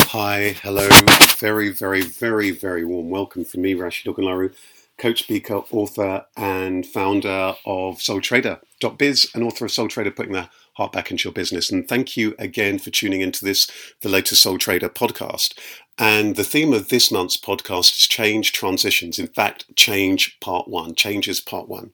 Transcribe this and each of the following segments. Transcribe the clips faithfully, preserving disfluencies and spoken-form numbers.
Hi, hello, very, very, very, very warm welcome from me, Rashid Ogunlaru, coach, speaker, author, and founder of Soul Trader dot biz, and author of Soul Trader, putting the heart back into your business. And thank you again for tuning into this, the latest Soul Trader podcast. And the theme of this month's podcast is change transitions. In fact, change part one, changes part one.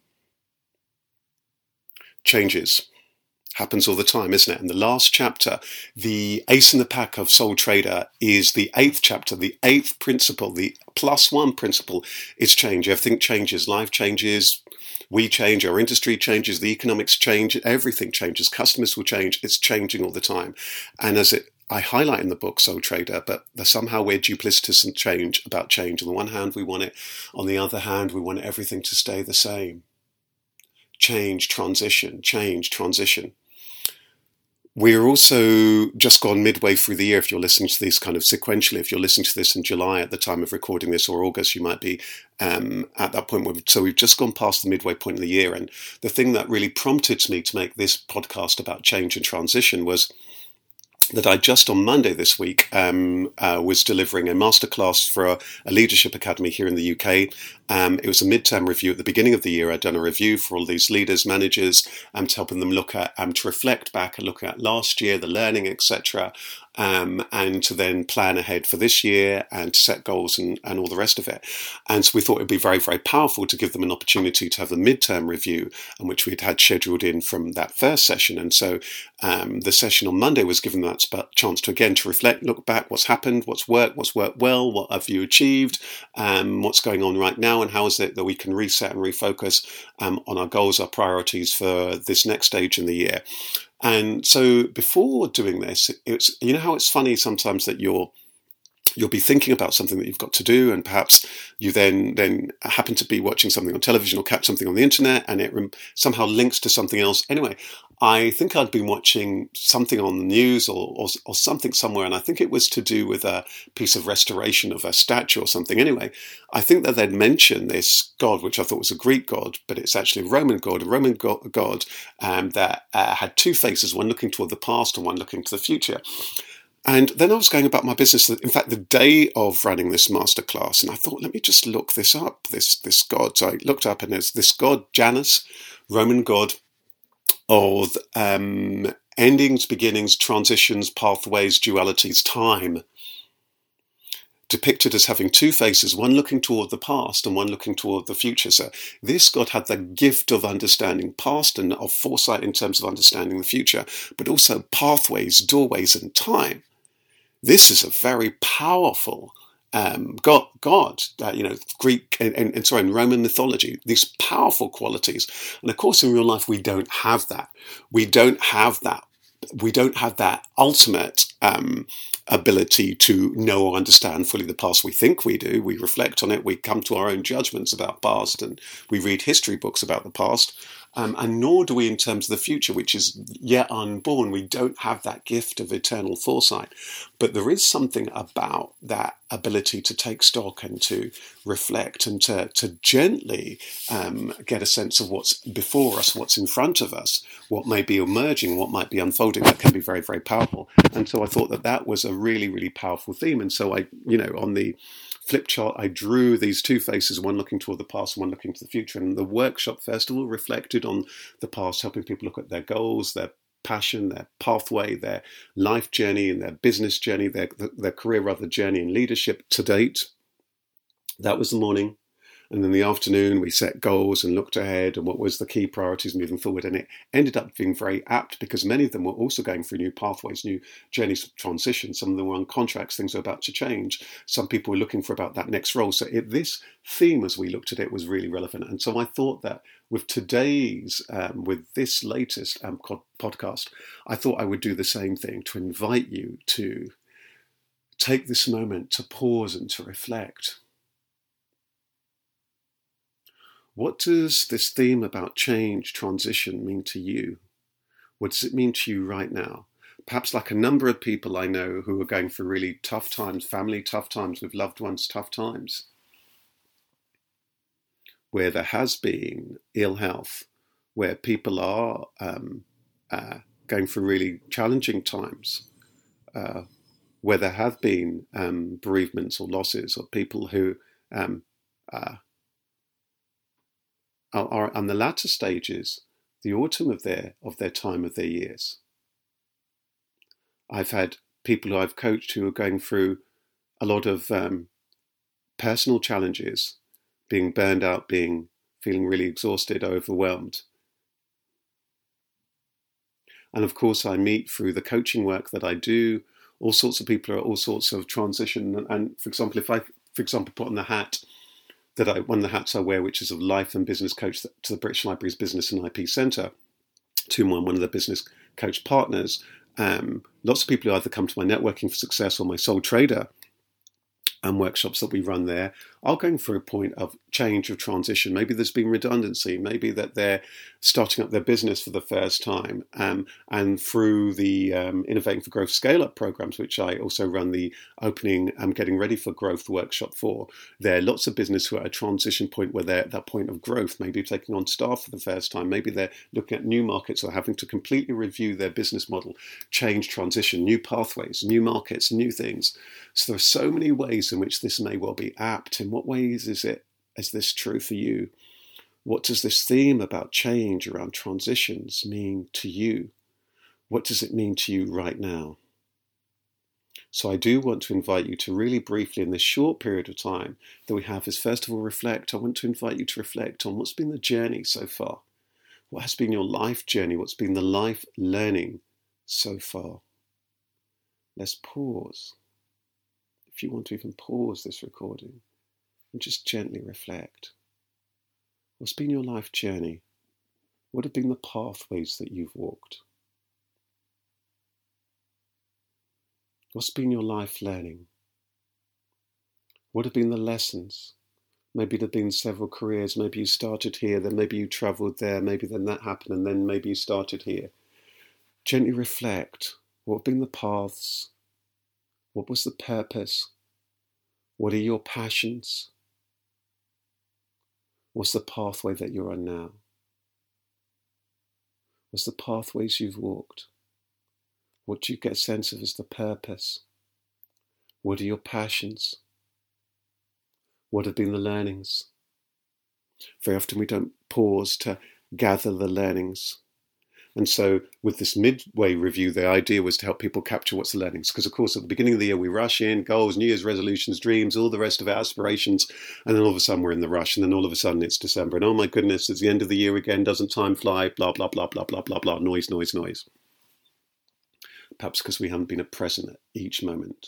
Changes. Happens all the time, isn't it? And the last chapter, the ace in the pack of Soul Trader, is the eighth chapter, the eighth principle, the plus one principle is change. Everything changes. Life changes. We change. Our industry changes. The economics change. Everything changes. Customers will change. It's changing all the time. And as it I highlight in the book Soul Trader, but somehow we're duplicitous and change about change. On the one hand, we want it. On the other hand, we want everything to stay the same. Change, transition, change, transition. We're also just gone midway through the year. If you're listening to this kind of sequentially, if you're listening to this in July at the time of recording this, or August, you might be um, at that point. Where, so we've just gone past the midway point of the year. And the thing that really prompted me to make this podcast about change and transition was that I just on Monday this week um, uh, was delivering a masterclass for a, a leadership academy here in the U K. Um, it was a midterm review at the beginning of the year. I'd done a review for all these leaders, managers, um, to helping them look at, um, to reflect back and look at last year, the learning, et cetera, um, and to then plan ahead for this year and to set goals and, and all the rest of it. And so we thought it'd be very, very powerful to give them an opportunity to have the midterm review, and which we'd had scheduled in from that first session. And so um, the session on Monday was given that chance to again to reflect, look back, what's happened, what's worked, what's worked well, what have you achieved, um, what's going on right now, and how is it that we can reset and refocus um, on our goals, our priorities for this next stage in the year. And so before doing this, it's, you know how it's funny sometimes that you're you'll be thinking about something that you've got to do, and perhaps you then then happen to be watching something on television or catch something on the internet, and it rem- somehow links to something else. Anyway, I think I'd been watching something on the news or, or or something somewhere, and I think it was to do with a piece of restoration of a statue or something. Anyway, I think that they'd mentioned this god, which I thought was a Greek god, but it's actually a Roman god, a Roman go- god um, that uh, had two faces, one looking toward the past and one looking to the future. And then I was going about my business, in fact, the day of running this masterclass, and I thought, let me just look this up, this this god. So I looked up, and there's this god, Janus, Roman god of um, endings, beginnings, transitions, pathways, dualities, time, depicted as having two faces, one looking toward the past and one looking toward the future. So this god had the gift of understanding past and of foresight in terms of understanding the future, but also pathways, doorways, and time. This is a very powerful um, God, God uh, you know, Greek and, and, and sorry, in Roman mythology, these powerful qualities. And of course, in real life, we don't have that. We don't have that. We don't have that ultimate um, ability to know or understand fully the past. We think we do. We reflect on it. We come to our own judgments about past, and we read history books about the past. Um, and nor do we in terms of the future, which is yet unborn. We don't have that gift of eternal foresight. But there is something about that ability to take stock and to reflect and to, to gently um, get a sense of what's before us, what's in front of us, what may be emerging, what might be unfolding, that can be very, very powerful. And so I thought that that was a really, really powerful theme. And so I, you know, on the flip chart, I drew these two faces, one looking toward the past and one looking to the future. And the workshop, first of all, reflected on the past, helping people look at their goals, their passion, their pathway, their life journey and their business journey, their, their career rather journey and leadership to date. That was the morning. And then the afternoon, we set goals and looked ahead and what was the key priorities moving forward. And it ended up being very apt because many of them were also going through new pathways, new journeys of transition. Some of them were on contracts, things were about to change. Some people were looking for about that next role. So it, this theme, as we looked at it, was really relevant. And so I thought that with today's, um, with this latest um, podcast, I thought I would do the same thing, to invite you to take this moment to pause and to reflect. What does this theme about change, transition mean to you? What does it mean to you right now? Perhaps like a number of people I know who are going through really tough times, family tough times, with loved ones tough times, where there has been ill health, where people are um, uh, going through really challenging times, uh, where there have been um, bereavements or losses, or people who um, uh, are, are on the latter stages, the autumn of their of their time of their years. I've had people who I've coached who are going through a lot of um, personal challenges, being burned out, being feeling really exhausted, overwhelmed. And of course, I meet through the coaching work that I do, all sorts of people are all sorts of transition. And for example, if I, for example, put on the hat that I, one of the hats I wear, which is of life and business coach to the British Library's Business and I P Centre, to one of the business coach partners, um, lots of people who either come to my Networking for Success or my Soul Trader and workshops that we run there are going through a point of change, of transition. Maybe there's been redundancy, maybe that they're starting up their business for the first time. Um, and through the um, Innovating for Growth Scale-Up programs, which I also run the opening um, Getting Ready for Growth workshop for, there are lots of business who are at a transition point where they're at that point of growth, maybe taking on staff for the first time, maybe they're looking at new markets or having to completely review their business model, change, transition, new pathways, new markets, new things. So there are so many ways in which this may well be apt. In what ways is it, is this true for you? What does this theme about change, around transitions, mean to you? What does it mean to you right now? So I do want to invite you to really briefly, in this short period of time that we have, is first of all reflect. I want to invite you to reflect on what's been the journey so far. What has been your life journey? What's been the life learning so far? Let's pause. If you want to even pause this recording and just gently reflect. What's been your life journey? What have been the pathways that you've walked? What's been your life learning? What have been the lessons? Maybe there have been several careers. Maybe you started here, then maybe you travelled there, maybe then that happened, and then maybe you started here. Gently reflect. What have been the paths? What was the purpose? What are your passions? What's the pathway that you're on now? What's the pathways you've walked? What do you get a sense of as the purpose? What are your passions? What have been the learnings? Very often we don't pause to gather the learnings. And so with this midway review, the idea was to help people capture what's the learnings. Because, of course, at the beginning of the year, we rush in, goals, New Year's resolutions, dreams, all the rest of our aspirations. And then all of a sudden we're in the rush. And then all of a sudden it's December. And oh, my goodness, it's the end of the year again. Doesn't time fly? Blah, blah, blah, blah, blah, blah, blah. Noise, noise, noise. Perhaps because we haven't been present at each moment.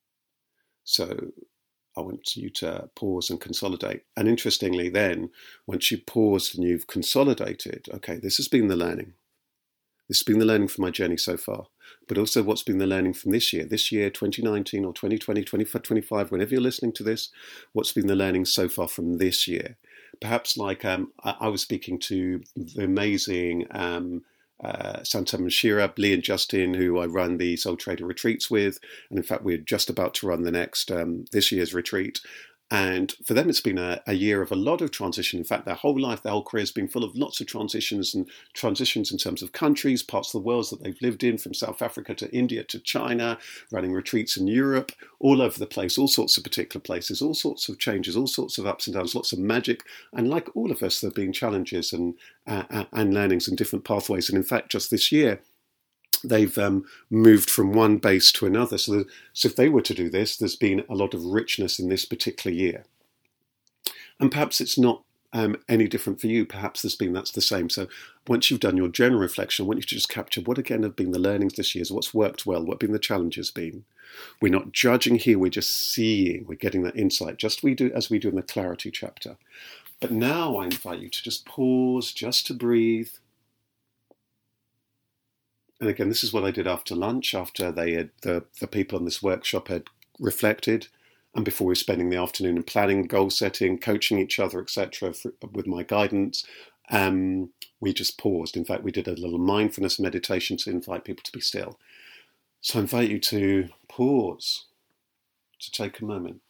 So I want you to pause and consolidate. And interestingly then, once you paused and you've consolidated, okay, this has been the learning. This has been the learning from my journey so far, but also what's been the learning from this year, this year, twenty nineteen or twenty twenty, twenty twenty-five, whenever you're listening to this, what's been the learning so far from this year? Perhaps like um, I, I was speaking to the amazing um, uh, Santa Mashira, Lee and Justin, who I run the Soul Trader retreats with. And in fact, we're just about to run the next, um, this year's retreat. And for them, it's been a, a year of a lot of transition. In fact, their whole life, their whole career has been full of lots of transitions and transitions in terms of countries, parts of the world that they've lived in, from South Africa to India to China, running retreats in Europe, all over the place, all sorts of particular places, all sorts of changes, all sorts of ups and downs, lots of magic. And like all of us, there have been challenges and, uh, and learnings and different pathways. And in fact, just this year, they've um, moved from one base to another. So, the, so if they were to do this, there's been a lot of richness in this particular year. And perhaps it's not um, any different for you. Perhaps there's been, that's the same. So once you've done your general reflection, I want you to just capture what again have been the learnings this year, what's worked well, what have been the challenges been. We're not judging here, we're just seeing, we're getting that insight, just we do as we do in the clarity chapter. But now I invite you to just pause, just to breathe. And again, this is what I did after lunch, after they had the, the people on this workshop had reflected, and before we were spending the afternoon in planning, goal setting, coaching each other, et cetera, with my guidance. Um, we just paused. In fact, we did a little mindfulness meditation to invite people to be still. So I invite you to pause, to take a moment,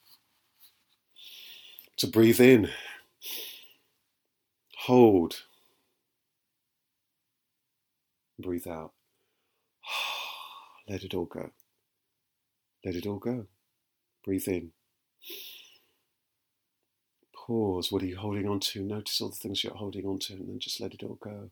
to breathe in, hold, breathe out. Let it all go. Let it all go. Breathe in. Pause. What are you holding on to? Notice all the things you're holding on to, and then just let it all go.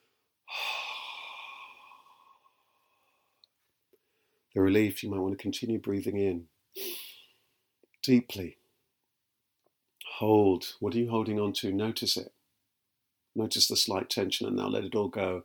The relief, you might want to continue breathing in deeply. Hold. What are you holding on to? Notice it. Notice the slight tension, and now let it all go.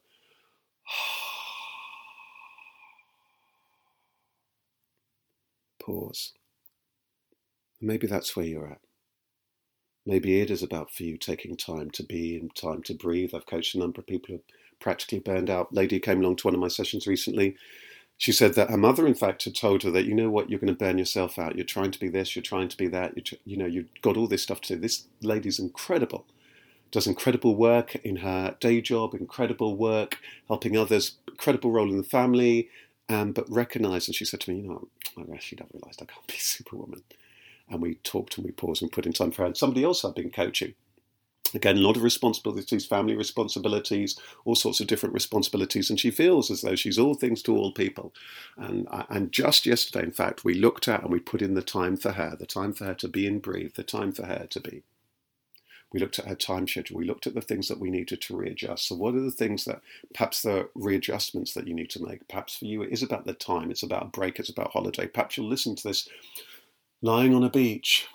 Pause. Maybe that's where you're at. Maybe it is about for you taking time to be and time to breathe. I've coached a number of people who are practically burned out. A lady who came along to one of my sessions recently. She said that her mother, in fact, had told her that, you know what, you're going to burn yourself out. You're trying to be this, you're trying to be that. You're, you know, you've got all this stuff to do. This lady's incredible. Does incredible work in her day job, incredible work helping others, incredible role in the family, um, but recognised, and she said to me, you know, I actually don't realise I can't be Superwoman. And we talked and we paused and put in time for her. And somebody else I've been coaching. Again, a lot of responsibilities, family responsibilities, all sorts of different responsibilities. And she feels as though she's all things to all people. And, and just yesterday, in fact, we looked at and we put in the time for her, the time for her to be and breathe, the time for her to be. We looked at her time schedule. We looked at the things that we needed to readjust. So what are the things that, perhaps the readjustments that you need to make? Perhaps for you, it is about the time. It's about a break. It's about holiday. Perhaps you'll listen to this lying on a beach.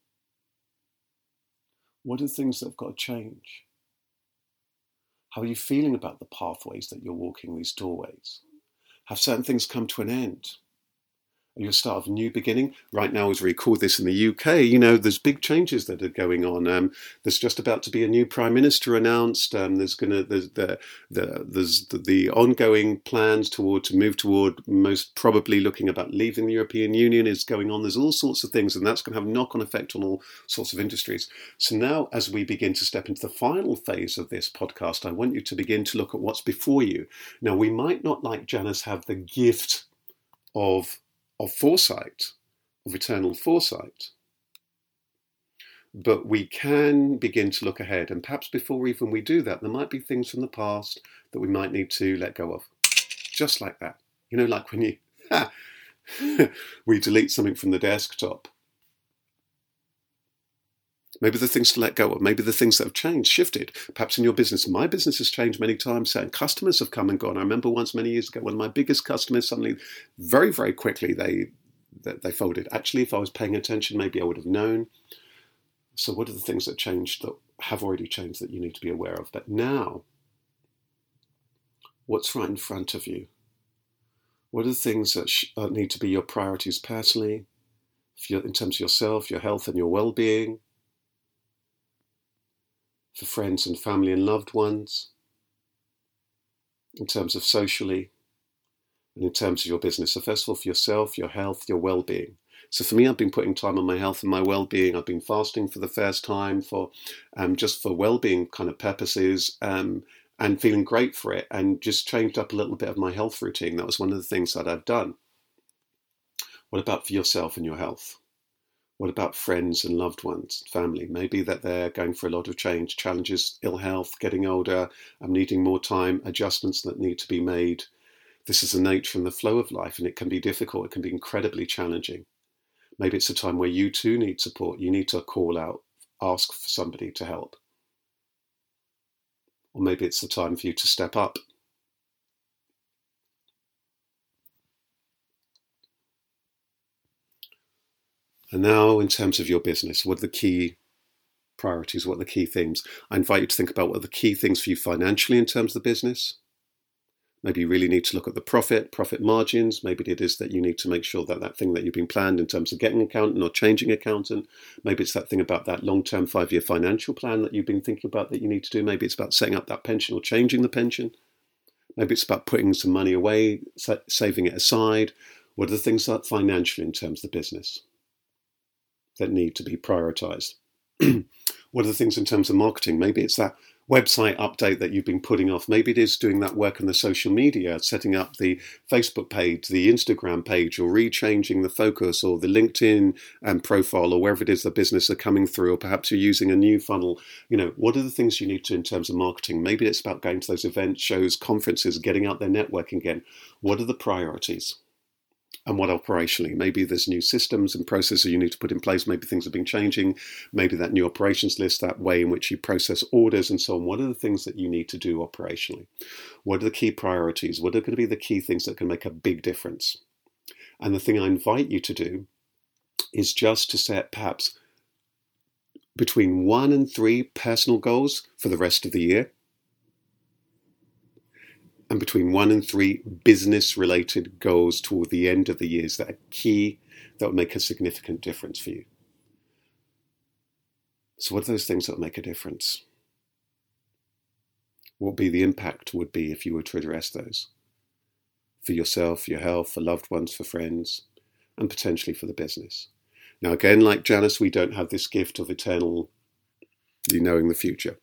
What are the things that have got to change? How are you feeling about the pathways that you're walking, these doorways? Have certain things come to an end? Are you a start of a new beginning? Right now, as we record this in the U K, you know, there's big changes that are going on. Um, there's just about to be a new prime minister announced. Um, there's going to there's the, the there's the, the ongoing plans toward to move toward most probably looking about leaving the European Union is going on. There's all sorts of things, and that's going to have a knock-on effect on all sorts of industries. So now, as we begin to step into the final phase of this podcast, I want you to begin to look at what's before you. Now, we might not, like Janice, have the gift of of foresight, of eternal foresight. But we can begin to look ahead, and perhaps before even we do that, there might be things from the past that we might need to let go of. Just like that. You know, like when you ha, we delete something from the desktop. Maybe the things to let go of, maybe the things that have changed, shifted. Perhaps in your business. My business has changed many times. Certain customers have come and gone. I remember once many years ago, one of my biggest customers suddenly, very, very quickly, they they folded. Actually, if I was paying attention, maybe I would have known. So what are the things that changed, that have already changed, that you need to be aware of? But now, what's right in front of you? What are the things that sh- uh, need to be your priorities personally, in terms of yourself, your health and your well-being? For friends and family and loved ones, in terms of socially, and in terms of your business. So first of all, for yourself, your health, your well-being. So for me, I've been putting time on my health and my well-being. I've been fasting for the first time for um, just for well-being kind of purposes, um, and feeling great for it, and just changed up a little bit of my health routine. That was one of the things that I've done. What about for yourself and your health? What about friends and loved ones, family? Maybe that they're going for a lot of change, challenges, ill health, getting older, I'm needing more time, adjustments that need to be made. This is the nature and the flow of life, and it can be difficult. It can be incredibly challenging. Maybe it's a time where you too need support. You need to call out, ask for somebody to help. Or maybe it's the time for you to step up. And now, in terms of your business, what are the key priorities? What are the key themes? I invite you to think about what are the key things for you financially in terms of the business. Maybe you really need to look at the profit, profit margins. Maybe it is that you need to make sure that that thing that you've been planned in terms of getting an accountant or changing accountant. Maybe it's that thing about that long-term five-year financial plan that you've been thinking about that you need to do. Maybe it's about setting up that pension or changing the pension. Maybe it's about putting some money away, saving it aside. What are the things that financially in terms of the business that need to be prioritized? What are the things in terms of marketing? Maybe it's that website update that you've been putting off. Maybe it is doing that work on the social media, setting up the Facebook page, the Instagram page, or rechanging the focus, or the LinkedIn um, profile, or wherever it is the business are coming through, or perhaps you're using a new funnel. You know, what are the things you need to in terms of marketing? Maybe it's about going to those events, shows, conferences, getting out there, networking again. What are the priorities? and what operationally. Maybe there's new systems and processes you need to put in place. Maybe things have been changing. Maybe that new operations list, that way in which you process orders and so on. What are the things that you need to do operationally? What are the key priorities? What are going to be the key things that can make a big difference? And the thing I invite you to do is just to set perhaps between one and three personal goals for the rest of the year, and between one and three business-related goals toward the end of the years that are key, that will make a significant difference for you. So what are those things that will make a difference? What would be the impact would be if you were to address those? For yourself, your health, for loved ones, for friends, and potentially for the business. Now again, like Janice, we don't have this gift of eternally knowing the future,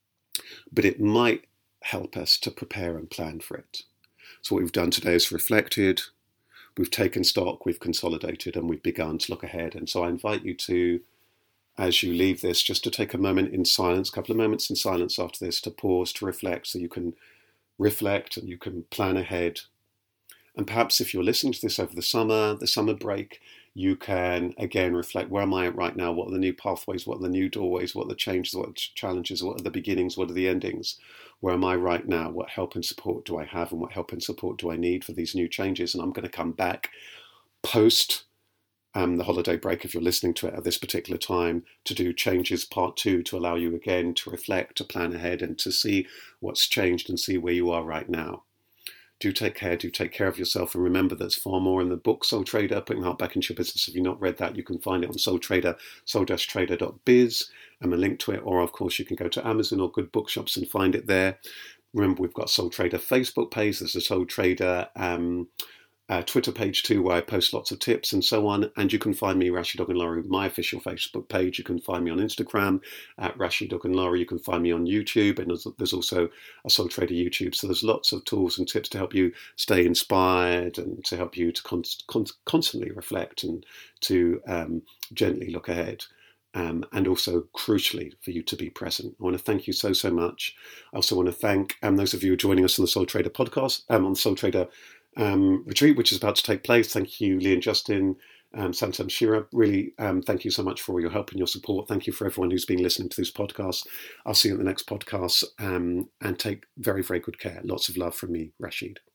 but it might help us to prepare and plan for it. So what we've done today is reflected, we've taken stock, we've consolidated, and we've begun to look ahead. And so I invite you to, as you leave this, just to take a moment in silence, a couple of moments in silence after this, to pause, to reflect, so you can reflect and you can plan ahead. And perhaps if you're listening to this over the summer, the summer break, you can again reflect, where am I at right now? What are the new pathways? What are the new doorways? What are the changes? What are the challenges? What are the beginnings? What are the endings? Where am I right now? What help and support do I have? And what help and support do I need for these new changes? And I'm going to come back post um, the holiday break, if you're listening to it at this particular time, to do changes part two, to allow you again to reflect, to plan ahead, and to see what's changed and see where you are right now. Do take care, do take care of yourself, and remember there's far more in the book Soul Trader, Putting Heart Back into Your Business. If you've not read that, you can find it on Soul Trader, soul dash trader dot biz, and a link to it, or of course you can go to Amazon or good bookshops and find it there. Remember, we've got Soul Trader Facebook page, there's a Soul Trader um, uh, Twitter page too, where I post lots of tips and so on, and you can find me, Rashid Ogunlari, my official Facebook page. You can find me on Instagram at Rashid Ogunlari. You can find me on YouTube, and there's, there's also a Soul Trader YouTube. So there's lots of tools and tips to help you stay inspired and to help you to con- con- constantly reflect and to um, gently look ahead. Um, and also, crucially, for you to be present. I want to thank you so, so much. I also want to thank um, those of you joining us on the Soul Trader podcast, um, on the Soul Trader um, retreat, which is about to take place. Thank you, Lee and Justin, um, Santam Shira. Really, um, thank you so much for your help and your support. Thank you for everyone who's been listening to this podcast. I'll see you at the next podcast, um, and take very, very good care. Lots of love from me, Rashid.